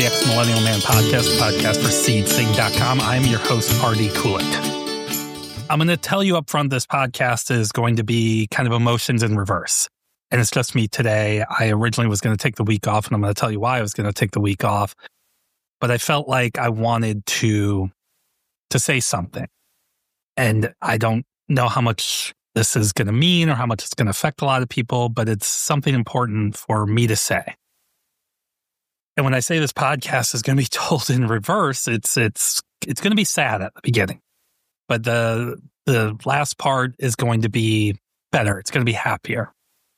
Ex Millennial Man podcast, podcast for seedsing.com. I'm your host, RD Coolant. I'm going to tell you up front, this podcast is going to be kind of emotions in reverse. And it's just me today. I originally was going to take the week off, and I'm going to tell you why I was going to take the week off. But I felt like I wanted to say something. And I don't know how much this is going to mean or how much it's going to affect a lot of people, but it's something important for me to say. And when I say this podcast is going to be told in reverse, it's going to be sad at the beginning. But the last part is going to be better. It's going to be happier.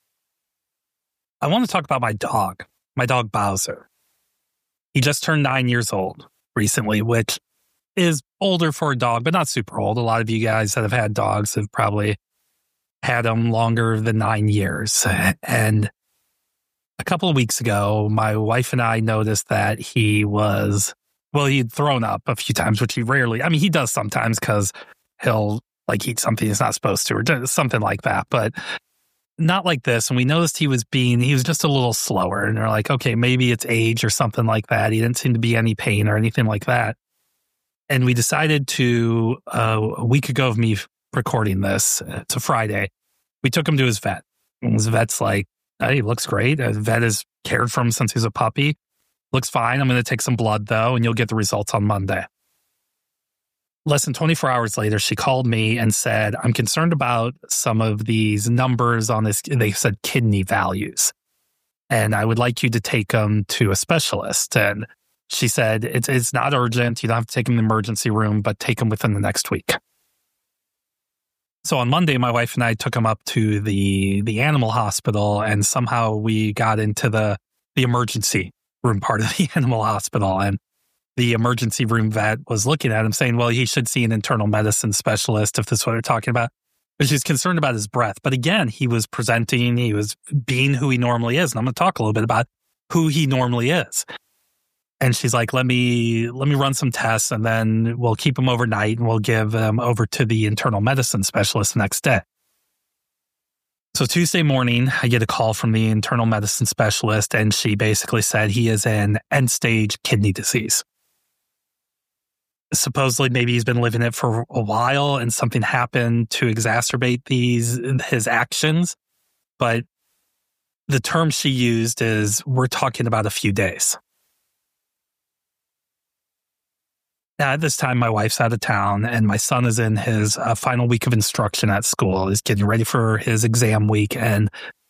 I want to talk about my dog Bowser. He just turned 9 years old recently, which is older for a dog, but not super old. A lot of you guys that have had dogs have probably had them longer than 9 years. And a couple of weeks ago, my wife and I noticed that he'd thrown up a few times, which he does sometimes because he'll eat something he's not supposed to or something like that, but not like this. And we noticed he was just a little slower, and they're like, okay, maybe it's age or something like that. He didn't seem to be any pain or anything like that. And we decided to, a week ago of me recording this, it's a Friday, we took him to his vet. And his vet's like, hey, he looks great. The vet has cared for him since he was a puppy. Looks fine. I'm going to take some blood, though, and you'll get the results on Monday. Less than 24 hours later, she called me and said, I'm concerned about some of these numbers on this. They said kidney values, and I would like you to take them to a specialist. And she said, it's not urgent. You don't have to take him to the emergency room, but take him within the next week. So on Monday, my wife and I took him up to the animal hospital, and somehow we got into the emergency room part of the animal hospital. And the emergency room vet was looking at him saying, well, he should see an internal medicine specialist if that's what they're talking about. But she's concerned about his breath. But again, he was presenting, he was being who he normally is. And I'm going to talk a little bit about who he normally is. And she's like, let me run some tests, and then we'll keep him overnight, and we'll give him over to the internal medicine specialist the next day. So Tuesday morning, I get a call from the internal medicine specialist, and she basically said he is in end-stage kidney disease. Supposedly, maybe he's been living it for a while, and something happened to exacerbate his actions. But the term she used is, we're talking about a few days. Now, at this time, my wife's out of town, and my son is in his final week of instruction at school. He's getting ready for his exam week, and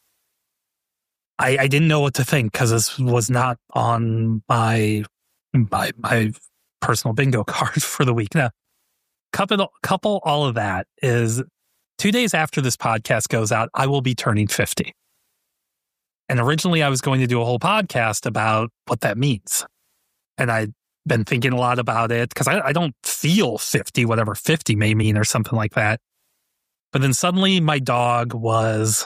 I didn't know what to think because this was not on my personal bingo card for the week. Now, couple all of that is 2 days after this podcast goes out, I will be turning 50. And originally, I was going to do a whole podcast about what that means, and I'd been thinking a lot about it because I don't feel 50, whatever 50 may mean or something like that. But then suddenly my dog I was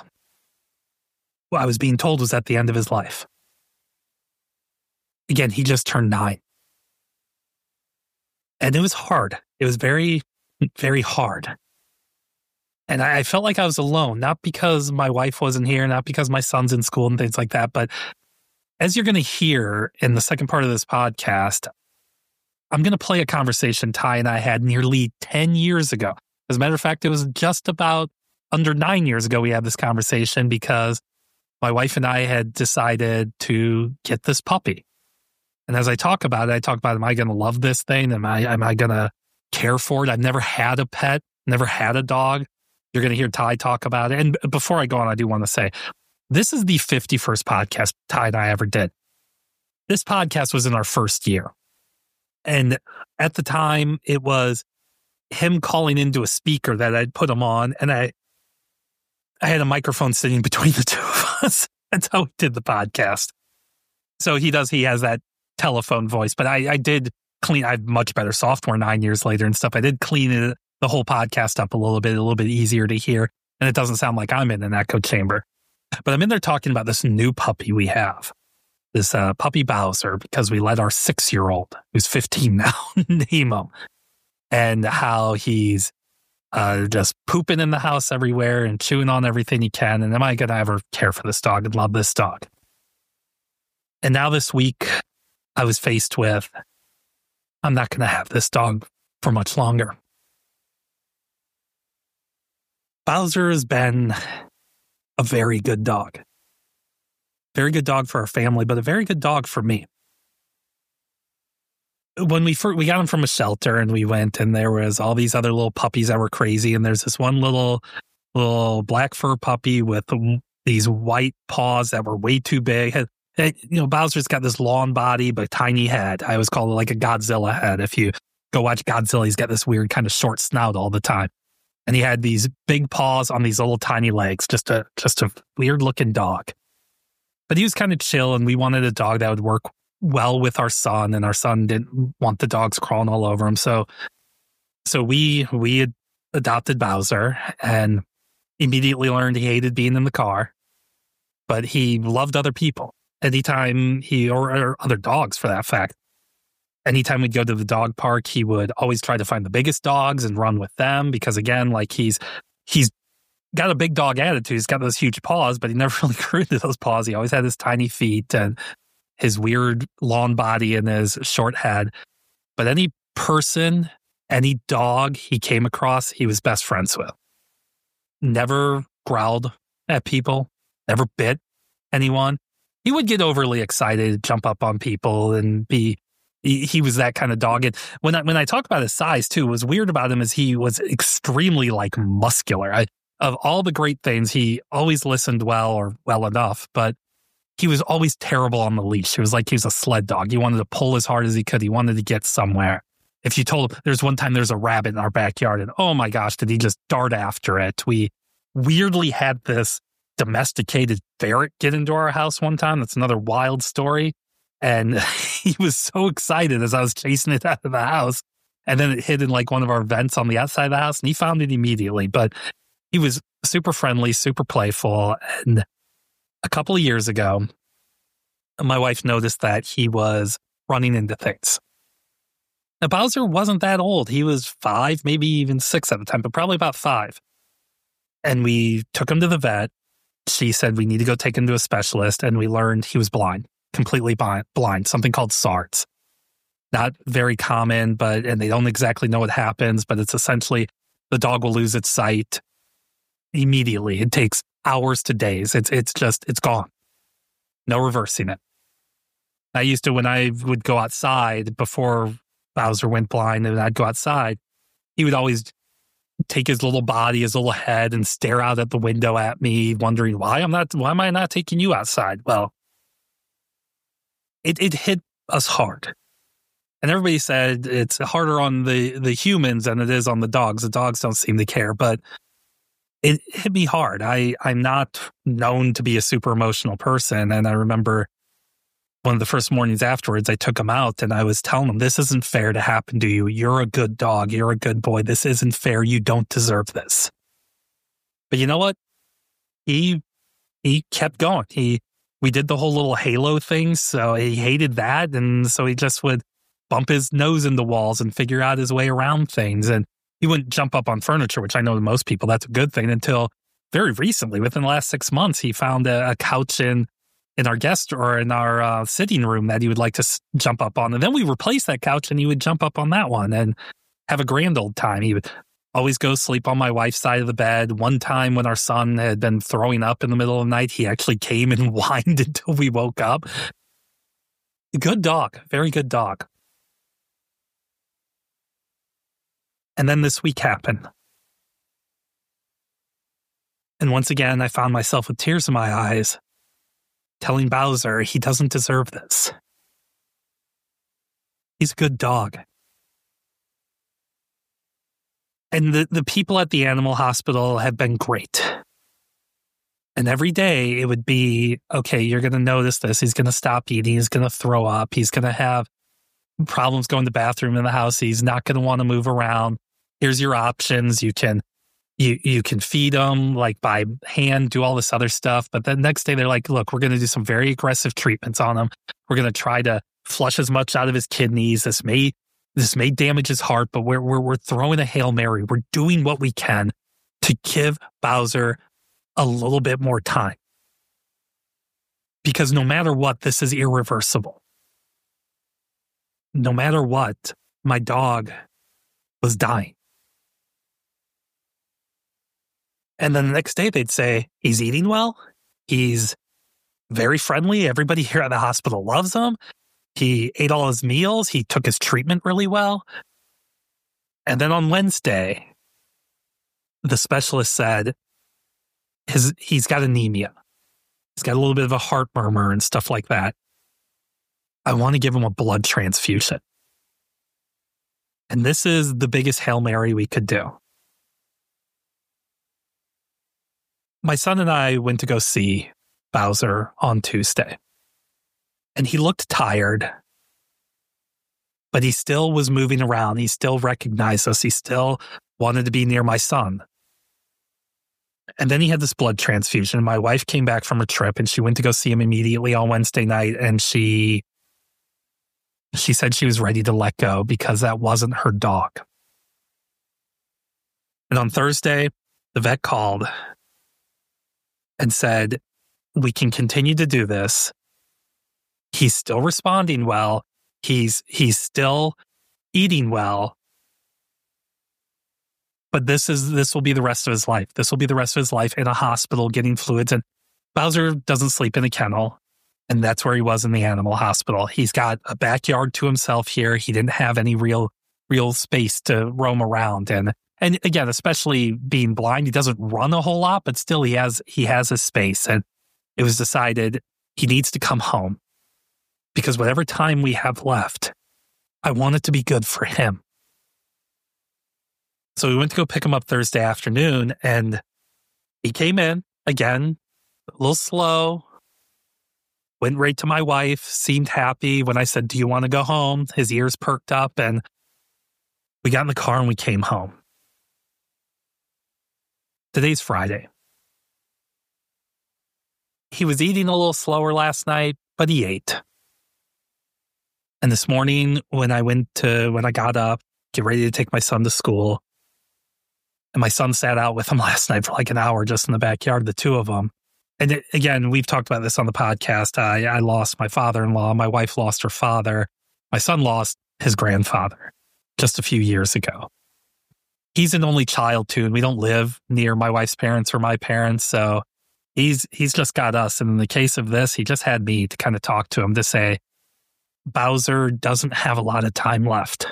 being told was at the end of his life. Again, he just turned 9. And it was hard. It was very, very hard. And I felt like I was alone, not because my wife wasn't here, not because my son's in school and things like that. But as you're going to hear in the second part of this podcast, I'm going to play a conversation Ty and I had nearly 10 years ago. As a matter of fact, it was just about under 9 years ago we had this conversation because my wife and I had decided to get this puppy. And as I talk about it, am I going to love this thing? Am I going to care for it? I've never had a pet, never had a dog. You're going to hear Ty talk about it. And before I go on, I do want to say, this is the 51st podcast Ty and I ever did. This podcast was in our first year. And at the time, it was him calling into a speaker that I'd put him on, and I had a microphone sitting between the two of us. That's how we did the podcast. So he has that telephone voice, but I did clean, I have much better software 9 years later and stuff. I did clean the whole podcast up a little bit easier to hear, and it doesn't sound like I'm in an echo chamber. But I'm in there talking about this new puppy we have. This puppy Bowser, because we let our 6-year-old, who's 15 now, name him, and how he's just pooping in the house everywhere and chewing on everything he can. And am I going to ever care for this dog and love this dog? And now this week, I was faced with, I'm not going to have this dog for much longer. Bowser has been a very good dog. Very good dog for our family, but a very good dog for me. When we got him from a shelter and we went, and there was all these other little puppies that were crazy, and there's this one little black fur puppy with these white paws that were way too big. Bowser's got this long body but tiny head. I always call it like a Godzilla head. If you go watch Godzilla, he's got this weird kind of short snout all the time. And he had these big paws on these little tiny legs, just a weird looking dog. But he was kind of chill, and we wanted a dog that would work well with our son, and our son didn't want the dogs crawling all over him. So we had adopted Bowser and immediately learned he hated being in the car, but he loved other people. Anytime or other dogs for that fact, anytime we'd go to the dog park, he would always try to find the biggest dogs and run with them because, again, like he's got a big dog attitude. He's got those huge paws, but he never really grew into those paws. He always had his tiny feet and his weird long body and his short head. But any person, any dog he came across, he was best friends with. Never growled at people, never bit anyone. He would get overly excited, jump up on people, and he was that kind of dog. And when I talk about his size too, what was weird about him is he was extremely like muscular. Of all the great things, he always listened well or well enough, but he was always terrible on the leash. It was like he was a sled dog. He wanted to pull as hard as he could. He wanted to get somewhere. If you told him, there's one time there's a rabbit in our backyard, and oh my gosh, did he just dart after it. We weirdly had this domesticated ferret get into our house one time. That's another wild story. And he was so excited as I was chasing it out of the house. And then it hid in like one of our vents on the outside of the house, and he found it immediately. But he was super friendly, super playful. And a couple of years ago, my wife noticed that he was running into things. Now, Bowser wasn't that old. He was 5, maybe even 6 at the time, but probably about 5. And we took him to the vet. She said, we need to go take him to a specialist. And we learned he was blind, completely blind, something called SARS. Not very common, and they don't exactly know what happens, but it's essentially the dog will lose its sight immediately. It takes hours to days. It's gone. No reversing it. I used to, when I would go outside before Bowser went blind and I'd go outside, he would always take his little body, his little head, and stare out at the window at me, wondering why am I not taking you outside? Well, it hit us hard. And everybody said it's harder on the humans than it is on the dogs. The dogs don't seem to care, but it hit me hard. I'm not known to be a super emotional person. And I remember one of the first mornings afterwards, I took him out and I was telling him, this isn't fair to happen to you. You're a good dog. You're a good boy. This isn't fair. You don't deserve this. But you know what? He kept going. We did the whole little halo thing. So he hated that. And so he just would bump his nose into walls and figure out his way around things. And he wouldn't jump up on furniture, which I know to most people, that's a good thing, until very recently, within the last 6 months, he found a couch in our guest or in our sitting room that he would like to jump up on. And then we replaced that couch and he would jump up on that one and have a grand old time. He would always go sleep on my wife's side of the bed. One time when our son had been throwing up in the middle of the night, he actually came and whined until we woke up. Good dog. Very good dog. And then this week happened. And once again, I found myself with tears in my eyes, telling Bowser he doesn't deserve this. He's a good dog. And the people at the animal hospital have been great. And every day it would be, okay, you're going to notice this. He's going to stop eating. He's going to throw up. He's going to have problems going to the bathroom in the house. He's not going to want to move around. Here's your options. You can feed them like by hand, do all this other stuff. But the next day they're like, look, we're going to do some very aggressive treatments on him. We're going to try to flush as much out of his kidneys. This may damage his heart, but we're throwing a Hail Mary. We're doing what we can to give Bowser a little bit more time. Because no matter what, this is irreversible. no matter what, my dog was dying. And then the next day they'd say, he's eating well. He's very friendly. Everybody here at the hospital loves him. He ate all his meals. He took his treatment really well. And then on Wednesday, the specialist said he's got anemia. He's got a little bit of a heart murmur and stuff like that. I want to give him a blood transfusion. And this is the biggest Hail Mary we could do. My son and I went to go see Bowser on Tuesday. And he looked tired, but he still was moving around. He still recognized us. He still wanted to be near my son. And then he had this blood transfusion. My wife came back from a trip and she went to go see him immediately on Wednesday night. And she said she was ready to let go because that wasn't her dog. And on Thursday, the vet called and said, we can continue to do this. He's still responding well. He's still eating well. But this will be the rest of his life. This will be the rest of his life in a hospital getting fluids. And Bowser doesn't sleep in a kennel. And that's where he was in the animal hospital. He's got a backyard to himself here. He didn't have any real space to roam around. And again, especially being blind, he doesn't run a whole lot, but still he has his space. And it was decided he needs to come home because whatever time we have left, I want it to be good for him. So we went to go pick him up Thursday afternoon, and he came in again, a little slow, went right to my wife, seemed happy. When I said, do you want to go home? His ears perked up, and we got in the car and we came home. Today's Friday. He was eating a little slower last night, but he ate. And this morning when I got up, get ready to take my son to school, and my son sat out with him last night for like an hour just in the backyard, the two of them. And again, we've talked about this on the podcast. I lost my father-in-law. My wife lost her father. My son lost his grandfather just a few years ago. He's an only child too, and we don't live near my wife's parents or my parents. So he's just got us. And in the case of this, he just had me to kind of talk to him to say, Bowser doesn't have a lot of time left.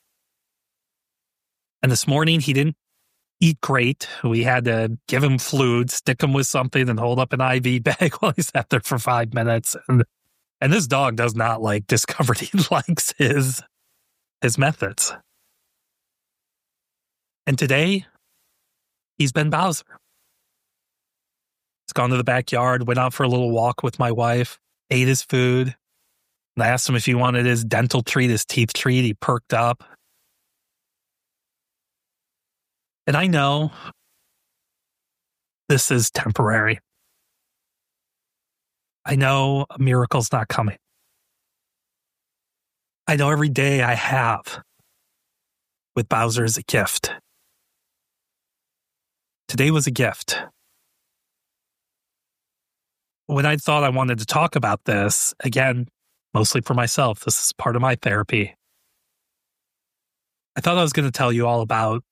And this morning he didn't eat great. We had to give him fluid, stick him with something and hold up an IV bag while he sat there for 5 minutes. And this dog does not like discovered. He likes his methods. And today, he's been Bowser. He's gone to the backyard, went out for a little walk with my wife, ate his food. And I asked him if he wanted his dental treat, his teeth treat. He perked up. And I know this is temporary. I know a miracle's not coming. I know every day I have with Bowser is a gift. Today was a gift. When I thought I wanted to talk about this, again, mostly for myself, this is part of my therapy. I thought I was going to tell you all about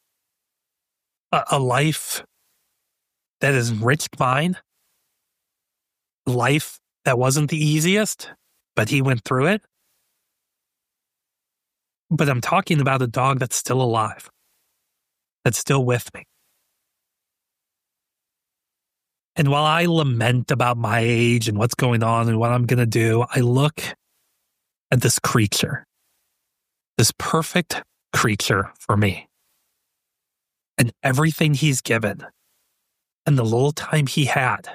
a life that has enriched mine, a life that wasn't the easiest, but he went through it. But I'm talking about a dog that's still alive, that's still with me. And while I lament about my age and what's going on and what I'm going to do, I look at this creature, this perfect creature for me, and everything he's given, and the little time he had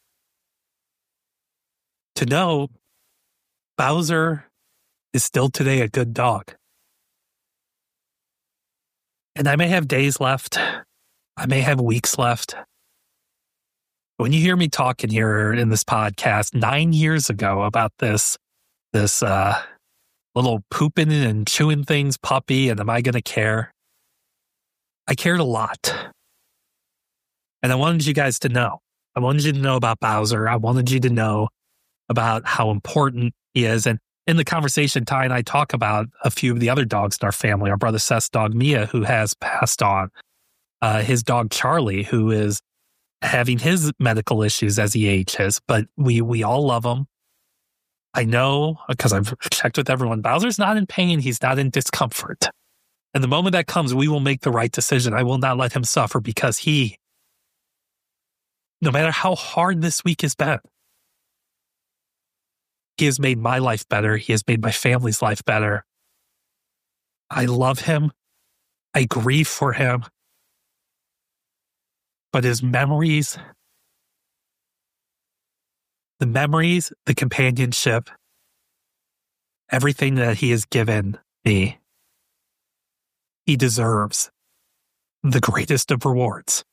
to know Bowser is still today a good dog. And I may have days left. I may have weeks left. When you hear me talking here in this podcast 9 years ago about this little pooping and chewing things puppy, and am I going to care? I cared a lot. And I wanted you guys to know. I wanted you to know about Bowser. I wanted you to know about how important he is. And in the conversation, Ty and I talk about a few of the other dogs in our family. Our brother Seth's dog, Mia, who has passed on. His dog, Charlie, who is having his medical issues as he ages. But we all love him. I know, because I've checked with everyone, Bowser's not in pain. He's not in discomfort. And the moment that comes, we will make the right decision. I will not let him suffer because no matter how hard this week has been, he has made my life better. He has made my family's life better. I love him. I grieve for him. But his memories, the companionship, everything that he has given me, he deserves the greatest of rewards.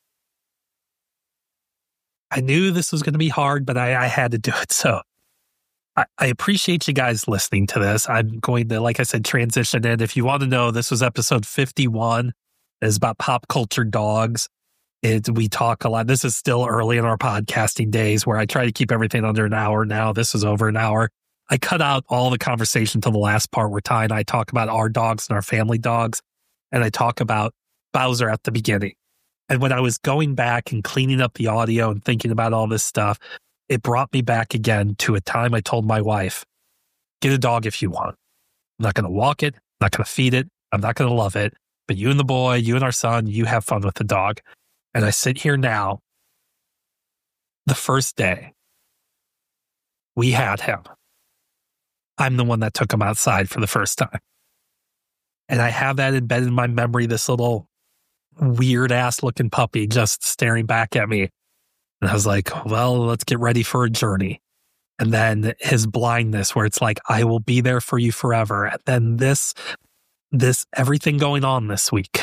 I knew this was going to be hard, but I had to do it. So I appreciate you guys listening to this. I'm going to, like I said, transition in. If you want to know, this was episode 51. It's about pop culture dogs. We talk a lot. This is still early in our podcasting days where I try to keep everything under an hour. Now this is over an hour. I cut out all the conversation to the last part where Ty and I talk about our dogs and our family dogs. And I talk about Bowser at the beginning. And when I was going back and cleaning up the audio and thinking about all this stuff, it brought me back again to a time I told my wife, get a dog if you want. I'm not going to walk it. I'm not going to feed it. I'm not going to love it. But you and the boy, you and our son, you have fun with the dog. And I sit here now, the first day we had him, I'm the one that took him outside for the first time. And I have that embedded in my memory, this little weird ass looking puppy just staring back at me. And I was like, well, let's get ready for a journey. And then his blindness where it's like, I will be there for you forever. And then this everything going on this week.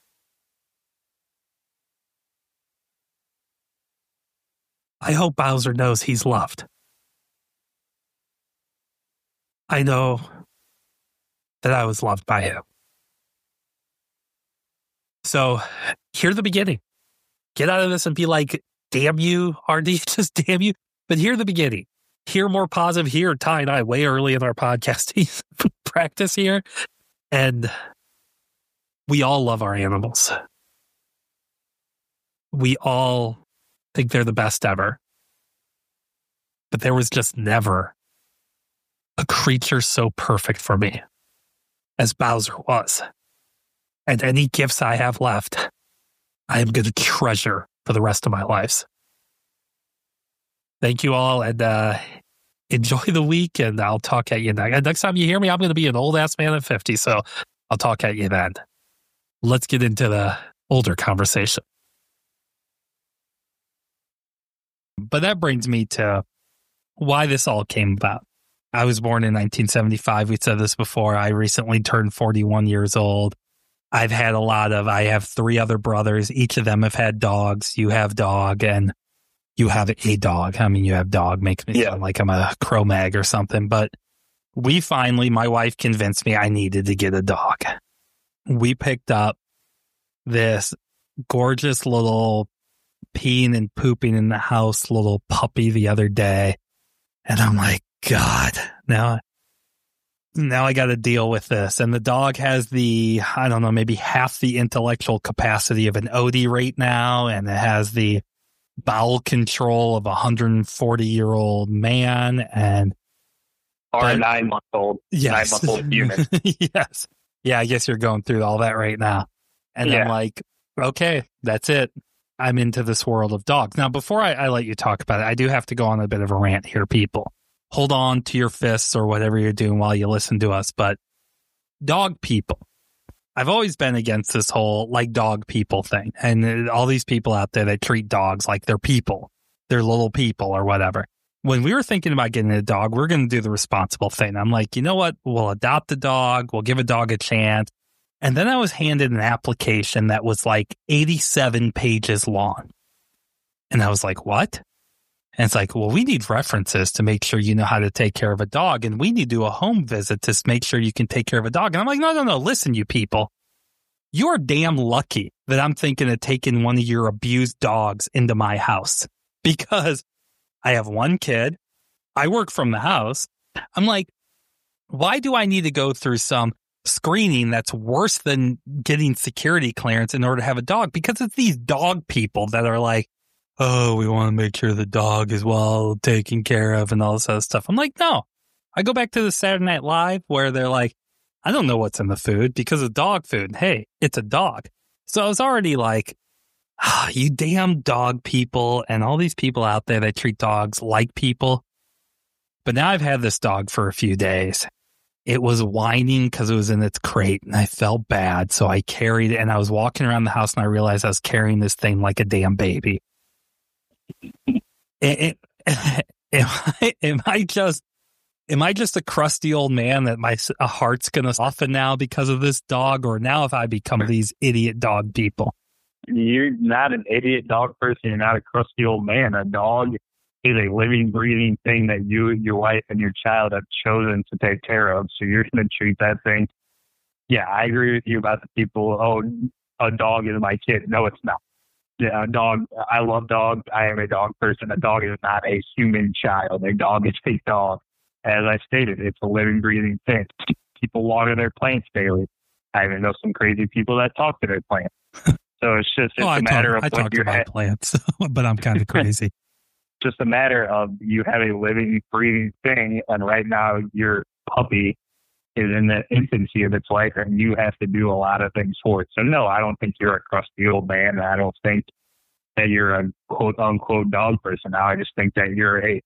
I hope Bowser knows he's loved. I know that I was loved by him. So hear the beginning. Get out of this and be like, damn you, RD, just damn you. But hear the beginning. Hear more positive. Hear Ty and I way early in our podcasting practice here. And we all love our animals. We all think they're the best ever. But there was just never a creature so perfect for me as Bowser was. And any gifts I have left, I am going to treasure for the rest of my lives. Thank you all, and enjoy the week, and I'll talk at you next time you hear me. I'm going to be an old-ass man at 50, so I'll talk at you then. Let's get into the older conversation. But that brings me to why this all came about. I was born in 1975. We said this before. I recently turned 41 years old. I have 3 other brothers. Each of them have had dogs. You have dog and you have a dog. I mean, you have dog makes me sound like I'm a Cro-Mag or something. But my wife convinced me I needed to get a dog. We picked up this gorgeous little peeing and pooping in the house little puppy the other day. And I'm like, God, now I got to deal with this. And the dog has maybe half the intellectual capacity of an Odie right now. And it has the bowel control of a 140-year-old man. Or a 9-month-old. Yes. 9-month-old human. Yes. Yeah, I guess you're going through all that right now. And I'm like, okay, that's it. I'm into this world of dogs. Now, before I let you talk about it, I do have to go on a bit of a rant here, people. Hold on to your fists or whatever you're doing while you listen to us. But dog people, I've always been against this whole dog people thing. And all these people out there that treat dogs like they're people, they're little people or whatever. When we were thinking about getting a dog, we're going to do the responsible thing. I'm like, you know what? We'll adopt a dog. We'll give a dog a chance. And then I was handed an application that was 87 pages long. And I was like, what? And it's like, well, we need references to make sure you know how to take care of a dog. And we need to do a home visit to make sure you can take care of a dog. And I'm like, no. Listen, you people. You're damn lucky that I'm thinking of taking one of your abused dogs into my house. Because I have one kid. I work from the house. I'm like, why do I need to go through some screening that's worse than getting security clearance in order to have a dog? Because it's these dog people that are like, oh, we want to make sure the dog is well taken care of and all this other stuff. I'm like, no. I go back to the Saturday Night Live where they're like, I don't know what's in the food because of dog food. Hey, it's a dog. So I was already like, you damn dog people and all these people out there that treat dogs like people. But now I've had this dog for a few days. It was whining because it was in its crate and I felt bad. So I carried it and I was walking around the house and I realized I was carrying this thing like a damn baby. Am I just a crusty old man that my heart's going to soften now because of this dog? Or now if I become these idiot dog people? You're not an idiot dog person. You're not a crusty old man. A dog is a living, breathing thing that you, your wife, and your child have chosen to take care of. So you're going to treat that thing. Yeah, I agree with you about the people. Oh, a dog is my kid. No, it's not. Yeah, a dog. I love dogs. I am a dog person. A dog is not a human child. A dog is a dog. As I stated, it's a living, breathing thing. People water their plants daily. I even know some crazy people that talk to their plants. So it's just a matter of I talk to my plants, but I'm kind of crazy. Just a matter of you have a living, breathing thing, and right now your puppy is in the infancy of its life, and you have to do a lot of things for it. So no, I don't think you're a crusty old man, and I don't think that you're a quote-unquote dog person. Now I just think that you're a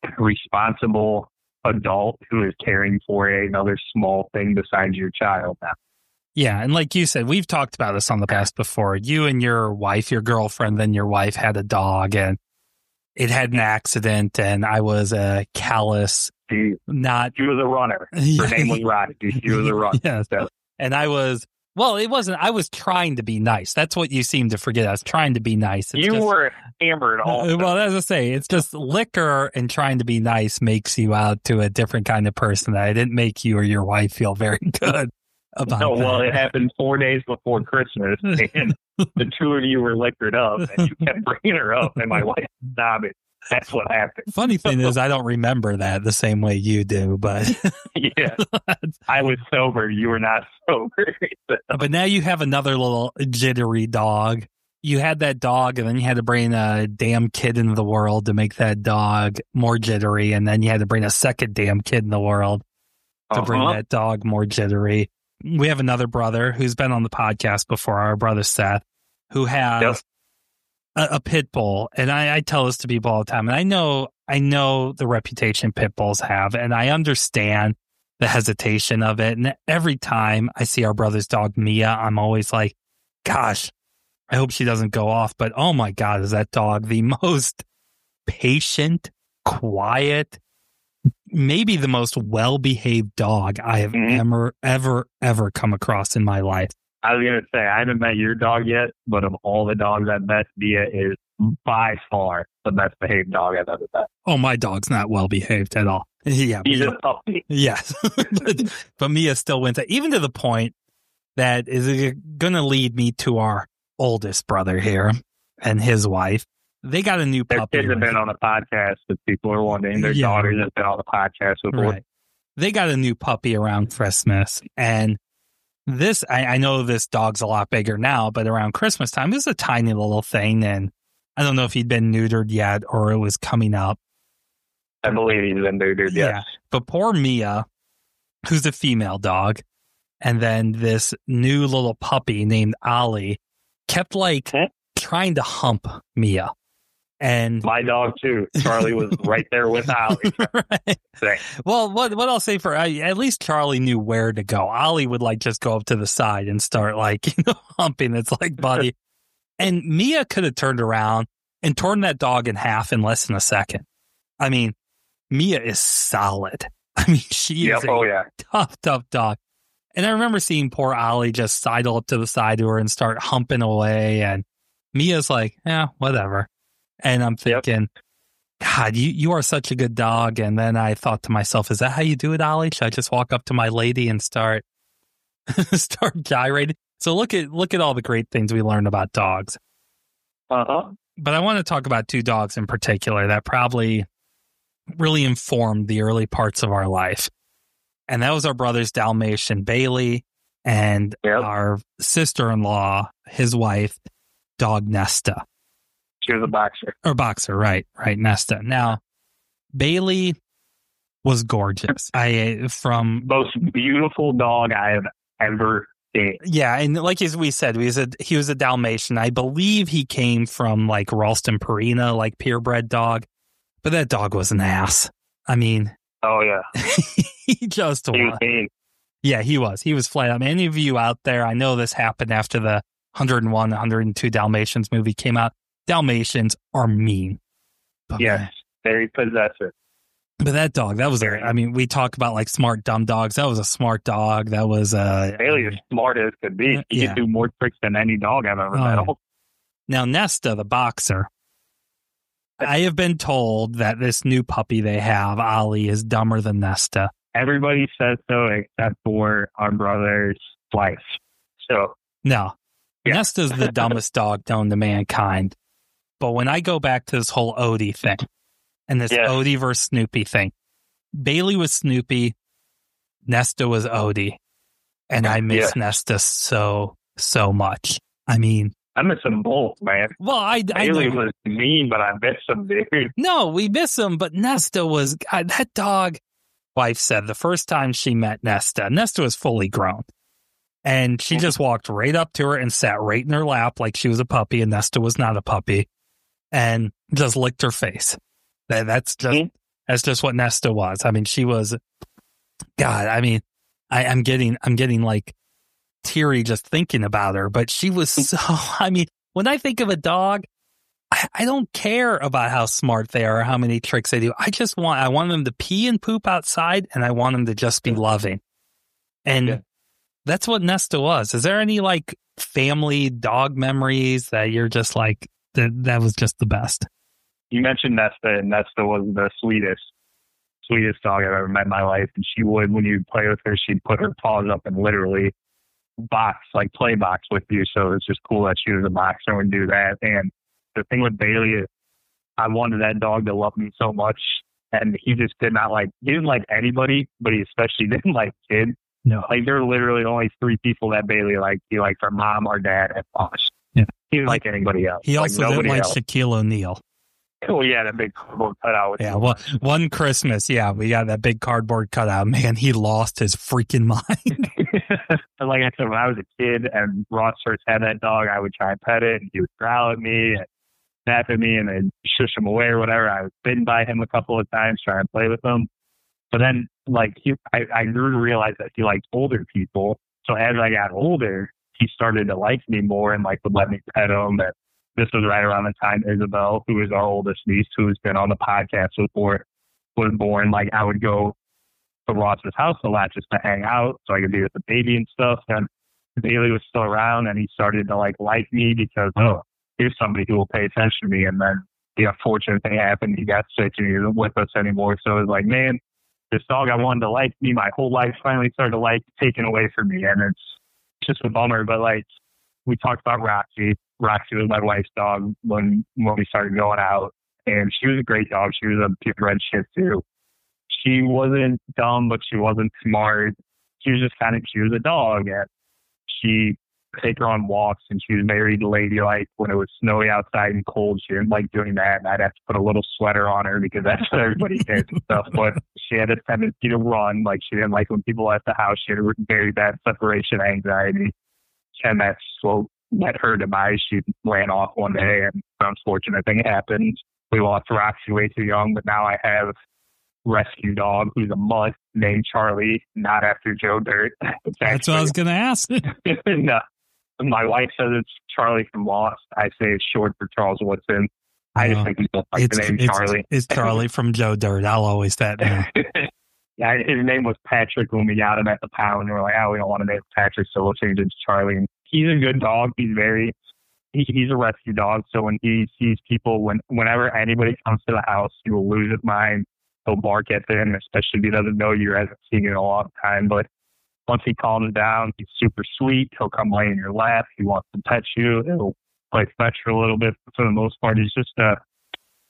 responsible adult who is caring for another small thing besides your child now. Yeah, and like you said, we've talked about this on the past before. You and your wife, your girlfriend, then your wife had a dog, and it had an accident, and I was a callous, She was a runner. Her name was Roddy. She was a runner. Yeah. So. And I was, well, it wasn't, I was trying to be nice. That's what you seem to forget. I was trying to be nice. You were hammered all. Well, as I say, it's just liquor and trying to be nice makes you out to a different kind of person. I didn't make you or your wife feel very good about that. Well, it happened 4 days before Christmas, and the two of you were liquored up, and you kept bringing her up, and my wife stopped it. That's what happened. Funny thing is, I don't remember that the same way you do, but yeah, I was sober. You were not sober. But now you have another little jittery dog. You had that dog, and then you had to bring a damn kid into the world to make that dog more jittery, and then you had to bring a second damn kid in the world to bring that dog more jittery. We have another brother who's been on the podcast before, our brother Seth, who has a pit bull. And I tell this to people all the time. And I know the reputation pit bulls have, and I understand the hesitation of it. And every time I see our brother's dog, Mia, I'm always like, gosh, I hope she doesn't go off. But oh my God, is that dog the most patient, quiet, maybe the most well-behaved dog I have ever come across in my life. I was going to say, I haven't met your dog yet, but of all the dogs I've met, Mia is by far the best behaved dog I've ever met. Oh, my dog's not well-behaved at all. Yeah, he's a puppy. Yes. but Mia still wins, even to the point that is going to lead me to our oldest brother here and his wife. They got a new puppy. Their kids have been on a podcast if people are wondering. Their daughters have been on the podcast before. Right. They got a new puppy around Christmas. And this, I know this dog's a lot bigger now, but around Christmas time, this is a tiny little thing. And I don't know if he'd been neutered yet or it was coming up. I believe he's been neutered, yes. Yeah. But poor Mia, who's a female dog, and then this new little puppy named Ollie kept trying to hump Mia. And my dog too. Charlie was right there with Ollie. Right. Well, what I'll say for at least Charlie knew where to go. Ollie would just go up to the side and start humping. It's like, buddy. And Mia could have turned around and torn that dog in half in less than a second. I mean, Mia is solid. I mean, she is a tough dog. And I remember seeing poor Ollie just sidle up to the side of her and start humping away. And Mia's like, yeah, whatever. And I'm thinking, God, you are such a good dog. And then I thought to myself, is that how you do it, Ollie? Should I just walk up to my lady and start gyrating? So look at all the great things we learned about dogs. But I want to talk about two dogs in particular that probably really informed the early parts of our life. And that was our brother's Dalmatian, Bailey, and our sister-in-law, his wife, dog Nesta. She was a boxer. Or boxer, right, Nesta. Now, Bailey was gorgeous. Most beautiful dog I have ever seen. Yeah, and like as we said, he was a Dalmatian. I believe he came from like Ralston Purina, like purebred dog. But that dog was an ass. I mean, oh yeah, he just was. Yeah, he was. He was flat out. Any of you out there, I know this happened after the 101, 102 Dalmatians movie came out. Dalmatians are mean. But yes, very possessive. But that dog, that was I mean, we talk about like smart, dumb dogs. That was a smart dog. That was Bailey as smart as could be. He could do more tricks than any dog I've ever met. Yeah. Now, Nesta, the boxer, I have been told that this new puppy they have, Ollie, is dumber than Nesta. Everybody says so except for our brother's wife. So no, Nesta's the dumbest dog known to mankind. But when I go back to this whole Odie thing and this Odie versus Snoopy thing, Bailey was Snoopy, Nesta was Odie, and I miss Nesta so much. I mean, I miss them both, man. Well, Bailey was mean, but I miss him, dude. No, we miss him, but Nesta was that dog. Wife said the first time she met Nesta was fully grown, and she just walked right up to her and sat right in her lap like she was a puppy, and Nesta was not a puppy, and just licked her face. That's just what Nesta was. I mean, she was. God, I mean, I'm getting like teary just thinking about her, but she was so, I mean, when I think of a dog, I don't care about how smart they are or how many tricks they do. I want them to pee and poop outside, and I want them to just be loving. And that's what Nesta was. Is there any like family dog memories that you're just like, that was just the best? You mentioned Nesta, and Nesta was the sweetest dog I've ever met in my life. And she would, when you play with her, she'd put her paws up and literally play box with you. So it's just cool that she was a boxer and would do that. And the thing with Bailey is I wanted that dog to love me so much, and he just he didn't like anybody, but he especially didn't like kids. No. Like there were literally only 3 people that Bailey liked. He liked our mom, our dad, and us. Yeah. He didn't like anybody else. He also didn't like Shaquille O'Neal. Oh yeah, that big cardboard cutout. Well, one Christmas, we got that big cardboard cutout. Man, he lost his freaking mind. And like I said, when I was a kid and Ross first had that dog, I would try and pet it, and he would growl at me and snap at me and then shush him away or whatever. I was bitten by him a couple of times trying to play with him. But then, I grew to realize that he liked older people. So as I got older, he started to like me more and would let me pet him. And this was right around the time Isabel, who is our oldest niece, who's been on the podcast before, was born. I would go to Ross's house a lot just to hang out so I could be with the baby and stuff. And Bailey was still around, and he started to like me because, here's somebody who will pay attention to me. And then the unfortunate thing happened. He got sick and he isn't with us anymore. So it was like, man, this dog I wanted to like me my whole life finally started to taken away from me. And it's just a bummer. But we talked about Roxy. Roxy was my wife's dog when we started going out. And she was a great dog. She was a purebred Shih Tzu. She wasn't dumb, but she wasn't smart. She was just she was a dog. And she take her on walks, and she was very ladylike. When it was snowy outside and cold, she didn't like doing that, and I'd have to put a little sweater on her because that's what everybody did and stuff. But she had a tendency to run. She didn't like when people left the house. She had a very bad separation anxiety, and that's what led her demise. She ran off one day, and an unfortunate thing happened. We lost Roxy way too young, but now I have rescue dog who's a mutt named Charlie, not after Joe Dirt. That's what I was going to ask. No. My wife says it's Charlie from Lost. I say it's short for Charles Woodson. I just think people like the name Charlie. It's Charlie from Joe Dirt. I'll always that name. Yeah, his name was Patrick when we got him at the pound. We were like, we don't want to name Patrick, so we'll change it to Charlie. And he's a good dog. He's a rescue dog. So when he sees people, whenever anybody comes to the house, he will lose his mind. He'll bark at them, especially if he doesn't know you, hasn't seen you in a long time. But once he calms down, he's super sweet. He'll come lay in your lap. He wants to touch you. He'll play fetch for a little bit. For the most part, he's just a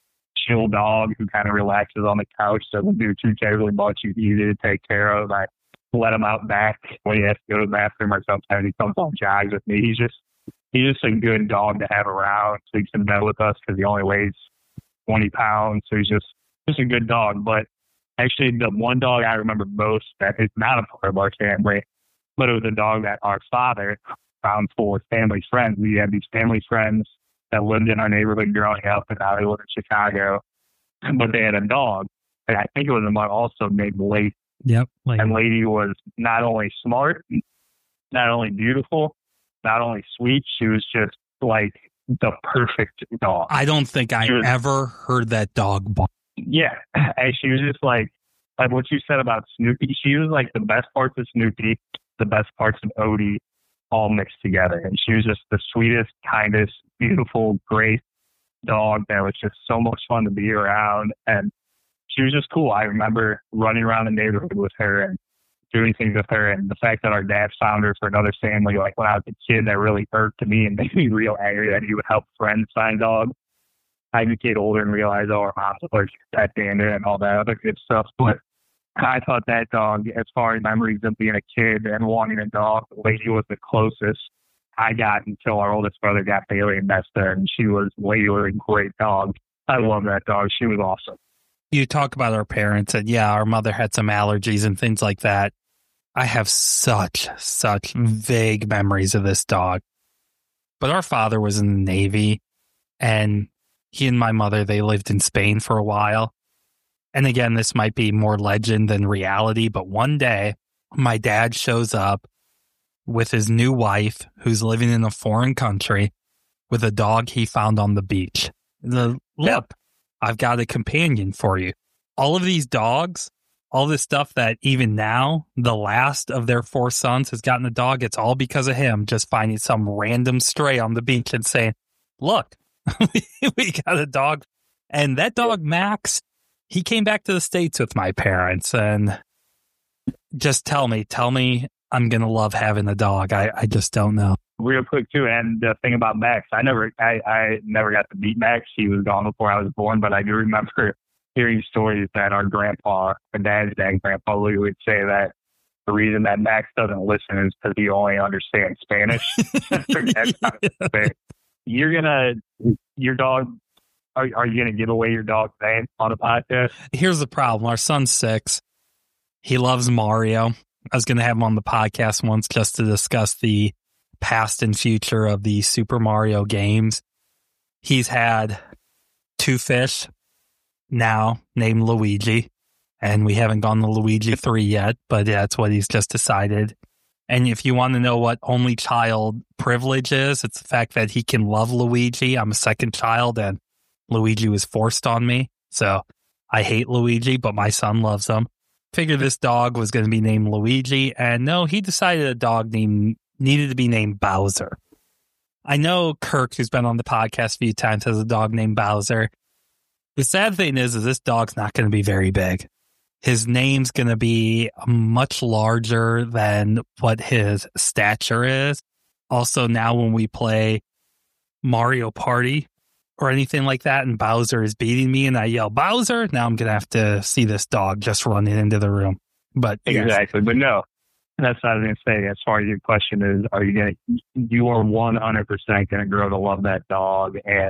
chill dog who kind of relaxes on the couch, doesn't do too terribly much. He's easy to take care of. I let him out back when he has to go to the bathroom, or sometimes he comes on jogs with me. He's just a good dog to have around. Sleeps in bed with us because he only weighs 20 pounds. So he's just a good dog. But actually, the one dog I remember most that is not a part of our family, but it was a dog that our father found for family friends. We had these family friends that lived in our neighborhood growing up, and now they live in Chicago. But they had a dog, and I think it was a dog also named Lady. Yep. And Lady was not only smart, not only beautiful, not only sweet, she was just like the perfect dog. I don't think I ever heard that dog bark. Yeah. And she was just like what you said about Snoopy. She was like the best parts of Snoopy, the best parts of Odie, all mixed together. And she was just the sweetest, kindest, beautiful, great dog that was just so much fun to be around. And she was just cool. I remember running around the neighborhood with her and doing things with her. And the fact that our dad found her for another family, like when I was a kid, that really irked me and made me real angry that he would help friends find dogs. I get older and realize, our mom's allergic to pet dander and all that other good stuff. But I thought that dog, as far as memories of being a kid and wanting a dog, Lady was the closest I got until our oldest brother got Bailey and Nesta, and Lady was a great dog. I love that dog. She was awesome. You talk about our parents, and yeah, our mother had some allergies and things like that. I have such vague memories of this dog. But our father was in the Navy, and he and my mother, they lived in Spain for a while. And again, this might be more legend than reality, but one day my dad shows up with his new wife who's living in a foreign country with a dog he found on the beach. Look, I've got a companion for you. All of these dogs, all this stuff that even now, the last of their 4 sons has gotten a dog, it's all because of him just finding some random stray on the beach and saying, look, we got a dog. And that dog, Max, he came back to the States with my parents, and just tell me I'm going to love having a dog. I just don't know. Real quick too, and the thing about Max, I never got to meet Max. He was gone before I was born, but I do remember hearing stories that our dad's grandpa Louis would say that the reason that Max doesn't listen is because he only understands Spanish. Your dog, are you going to give away your dog's name on a podcast? Here's the problem. Our son's 6. He loves Mario. I was going to have him on the podcast once just to discuss the past and future of the Super Mario games. He's had 2 fish now named Luigi, and we haven't gone to Luigi 3 yet, but that's what he's just decided. And if you want to know what only child privilege is, it's the fact that he can love Luigi. I'm a second child, and Luigi was forced on me. So I hate Luigi, but my son loves him. Figured this dog was going to be named Luigi, and no, he decided a dog needed to be named Bowser. I know Kirk, who's been on the podcast a few times, has a dog named Bowser. The sad thing is this dog's not going to be very big. His name's going to be much larger than what his stature is. Also, now when we play Mario Party or anything like that, and Bowser is beating me and I yell, Bowser, now I'm going to have to see this dog just running into the room. But exactly. Yes. But no, that's what I was going to say. As far as your question is, you are 100% going to grow to love that dog, and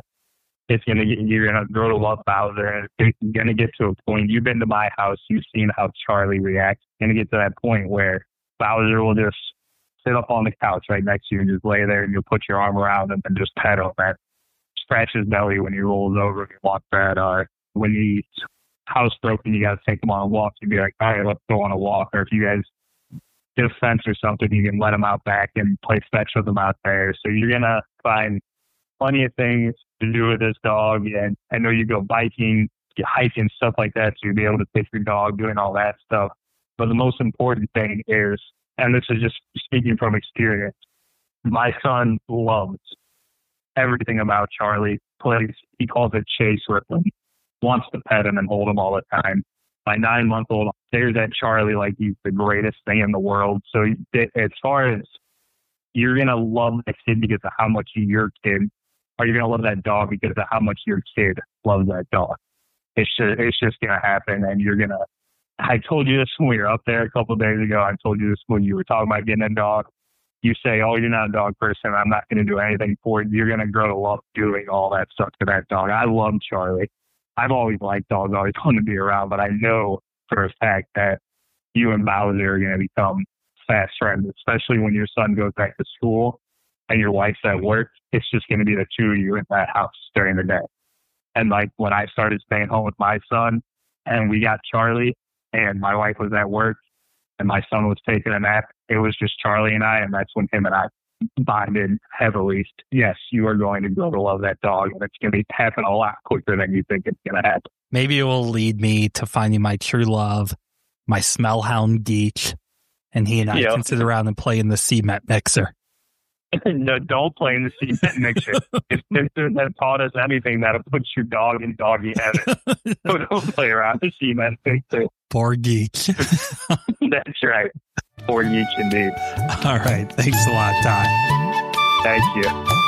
you're going to grow to love Bowser, and it's going to get to a point. You've been to my house. You've seen how Charlie reacts. It's going to get to that point where Bowser will just sit up on the couch right next to you and just lay there, and you'll put your arm around him and just pet him and scratch his belly when he rolls over and he wants that. Or when he's housebroken, you got to take him on a walk. You'd be like, all right, let's go on a walk. Or if you guys get a fence or something, you can let him out back and play fetch with him out there. So you're going to find plenty of things to do with this dog. And I know you go biking, hiking, stuff like that, so you'll be able to take your dog doing all that stuff. But the most important thing is, and this is just speaking from experience, my son loves everything about Charlie. He calls it chase with him, wants to pet him and hold him all the time. My 9-month-old stares at Charlie like he's the greatest thing in the world. So as far as you're going to love that kid because of how much your kid, or you're going to love that dog because of how much your kid loves that dog. It's just going to happen, and you're going to I told you this when we were up there a couple of days ago. I told you this when you were talking about getting a dog. You say, oh, you're not a dog person. I'm not going to do anything for it. You're going to grow to love doing all that stuff to that dog. I love Charlie. I've always liked dogs, always wanted to be around, but I know for a fact that you and Bowser are going to become fast friends, especially when your son goes back to school and your wife's at work. It's just going to be the two of you in that house during the day. And like when I started staying home with my son and we got Charlie and my wife was at work and my son was taking a nap, it was just Charlie and I, and that's when him and I bonded heavily. Yes, you are going to grow to love that dog, and it's going to be happening a lot quicker than you think it's going to happen. Maybe it will lead me to finding my true love, my smellhound Geach, and he and I can sit around and play in the cement mixer. No, don't play in the cement mixer. If Simpson has taught us anything, that'll put your dog in doggy heaven. So don't play around the cement mixer. Poor Geach. That's right. Poor Geach indeed. All right. Thanks a lot, Todd. Thank you.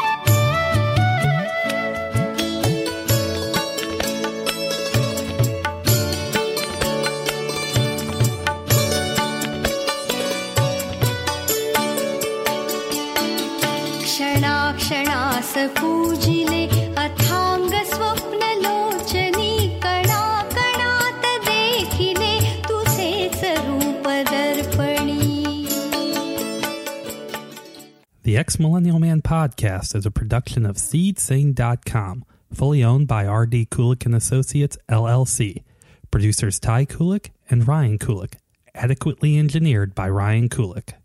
क्षणाक्षणास पूजिले अथांग स्वप्न लोचनी कणा कणात देखिले तुझेच रूप दर्पणी. The Ex-Millennial Man podcast is a production of SeedSing.com, fully owned by R.D. Kulik & Associates, LLC. Producers Ty Kulik and Ryan Kulik. Adequately engineered by Ryan Kulik.